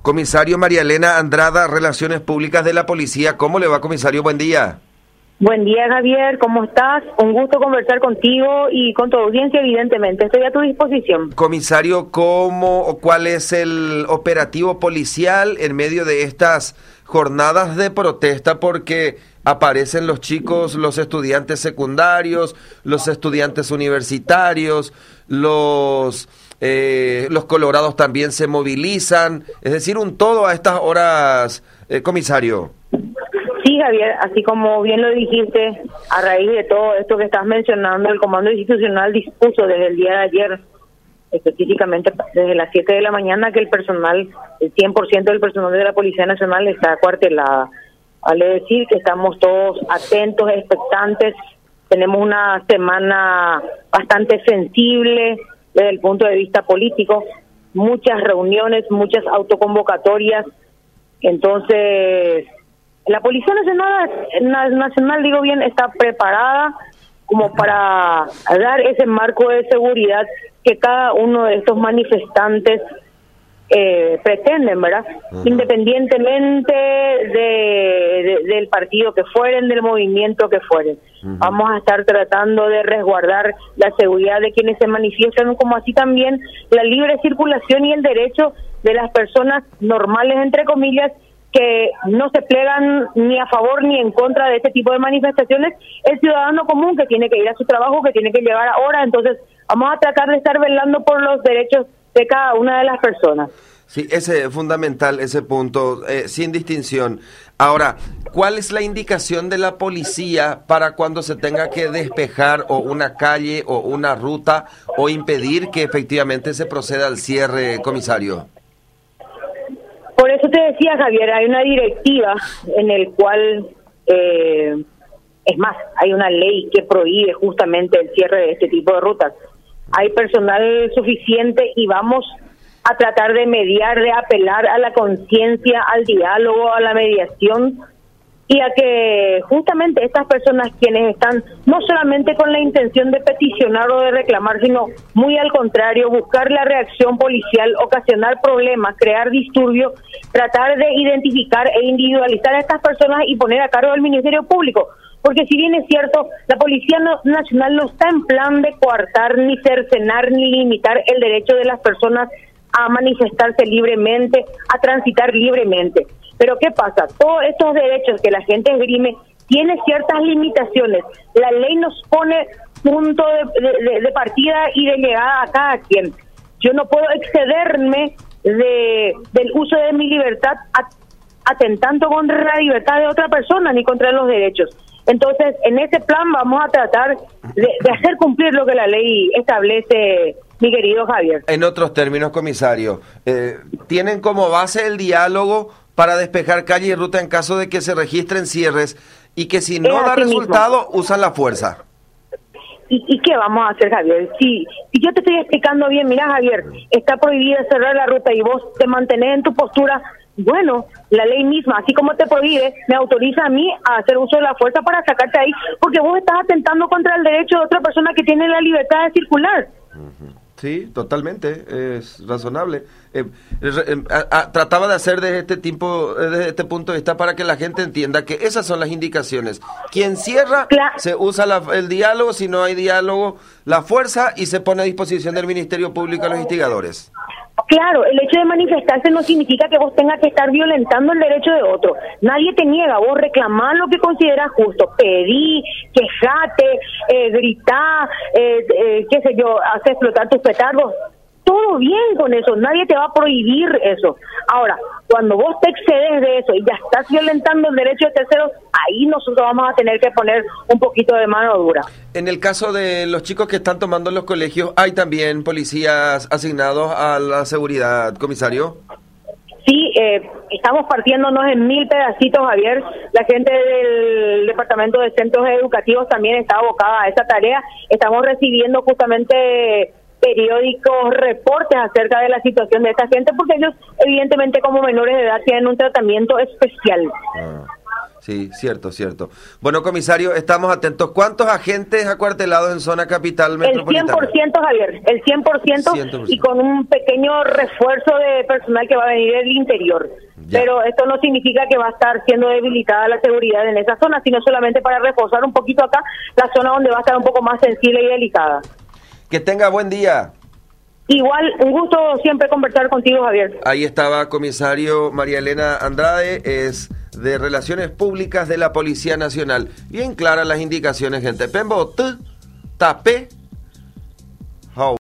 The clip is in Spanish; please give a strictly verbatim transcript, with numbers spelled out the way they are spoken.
Comisario María Elena Andrada, Relaciones Públicas de la Policía. ¿Cómo le va, comisario? Buen día. Buen día, Javier. ¿Cómo estás? Un gusto conversar contigo y con tu audiencia, evidentemente. Estoy a tu disposición. Comisario, ¿cómo o cuál es el operativo policial en medio de estas jornadas de protesta? Porque aparecen los chicos, los estudiantes secundarios, los estudiantes universitarios, los... Eh, los colorados también se movilizan, es decir, un todo a estas horas, eh, comisario. Sí, Javier, así como bien lo dijiste, a raíz de todo esto que estás mencionando, el Comando Institucional dispuso desde el día de ayer, específicamente desde las siete de la mañana, que el personal, el cien por ciento del personal de la Policía Nacional está acuartelada. Vale decir que estamos todos atentos, expectantes, tenemos una semana bastante sensible desde el punto de vista político, muchas reuniones, muchas autoconvocatorias. Entonces, la Policía Nacional, Nacional, digo bien, está preparada como para dar ese marco de seguridad que cada uno de estos manifestantes eh, pretenden, ¿verdad? Uh-huh. Independientemente de, de, del partido que fueren, del movimiento que fueren. Uh-huh. Vamos a estar tratando de resguardar la seguridad de quienes se manifiestan, como así también la libre circulación y el derecho de las personas normales, entre comillas, que no se plegan ni a favor ni en contra de este tipo de manifestaciones. El ciudadano común que tiene que ir a su trabajo, que tiene que llegar ahora. Entonces vamos a tratar de estar velando por los derechos de cada una de las personas. Sí, ese es fundamental, ese punto, eh, sin distinción. Ahora, ¿cuál es la indicación de la policía para cuando se tenga que despejar o una calle o una ruta o impedir que efectivamente se proceda al cierre, comisario? Por eso te decía, Javier, hay una directiva en el cual, eh, es más, hay una ley que prohíbe justamente el cierre de este tipo de rutas. Hay personal suficiente y vamos a tratar de mediar, de apelar a la conciencia, al diálogo, a la mediación y a que justamente estas personas quienes están no solamente con la intención de peticionar o de reclamar, sino muy al contrario, buscar la reacción policial, ocasionar problemas, crear disturbios, tratar de identificar e individualizar a estas personas y poner a cargo del Ministerio Público. Porque si bien es cierto, la Policía Nacional no está en plan de coartar, ni cercenar, ni limitar el derecho de las personas a manifestarse libremente, a transitar libremente. Pero ¿qué pasa? Todos estos derechos que la gente esgrime tiene ciertas limitaciones. La ley nos pone punto de, de, de partida y de llegada a cada quien. Yo no puedo excederme de del uso de mi libertad atentando contra la libertad de otra persona ni contra los derechos. Entonces, en ese plan vamos a tratar de, de hacer cumplir lo que la ley establece, mi querido Javier. En otros términos, comisario, eh, ¿tienen como base el diálogo para despejar calle y ruta en caso de que se registren cierres y que si no da resultado, mismo usan la fuerza? ¿Y, ¿Y qué vamos a hacer, Javier? Si, si yo te estoy explicando bien, mira, Javier, está prohibida cerrar la ruta y vos te mantenés en tu postura. Bueno, la ley misma, así como te prohíbe, me autoriza a mí a hacer uso de la fuerza para sacarte ahí, porque vos estás atentando contra el derecho de otra persona que tiene la libertad de circular. Sí, totalmente, es razonable. Eh, eh, a, a, trataba de hacer desde este, tipo, desde este punto de vista para que la gente entienda que esas son las indicaciones. Quien cierra, claro, se usa la, el diálogo, si no hay diálogo, la fuerza, y se pone a disposición del Ministerio Público a los instigadores. Claro, el hecho de manifestarse no significa que vos tengas que estar violentando el derecho de otro. Nadie te niega, vos reclamás lo que consideras justo, pedí, quejate, eh, gritá, eh, eh, qué sé yo, hace explotar tus petardos. Todo bien con eso, nadie te va a prohibir eso. Ahora, cuando vos te excedes de eso y ya estás violentando el derecho de terceros, ahí nosotros vamos a tener que poner un poquito de mano dura. En el caso de los chicos que están tomando los colegios, ¿hay también policías asignados a la seguridad, comisario? Sí, eh, estamos partiéndonos en mil pedacitos, Javier. La gente del Departamento de Centros Educativos también está abocada a esa tarea. Estamos recibiendo justamente periódicos reportes acerca de la situación de esta gente, porque ellos evidentemente como menores de edad tienen un tratamiento especial. Ah. Sí, cierto, cierto. Bueno, comisario, estamos atentos. ¿Cuántos agentes acuartelados en zona capital metropolitana? El cien por ciento, Javier, el cien por ciento, cien por ciento. Y con un pequeño refuerzo de personal que va a venir del interior. Ya. Pero esto no significa que va a estar siendo debilitada la seguridad en esa zona, sino solamente para reforzar un poquito acá la zona donde va a estar un poco más sensible y delicada. Que tenga buen día. Igual, un gusto siempre conversar contigo, Javier. Ahí estaba comisario María Elena Andrade, es de Relaciones Públicas de la Policía Nacional. Bien claras las indicaciones, gente. Pembo, t, tape,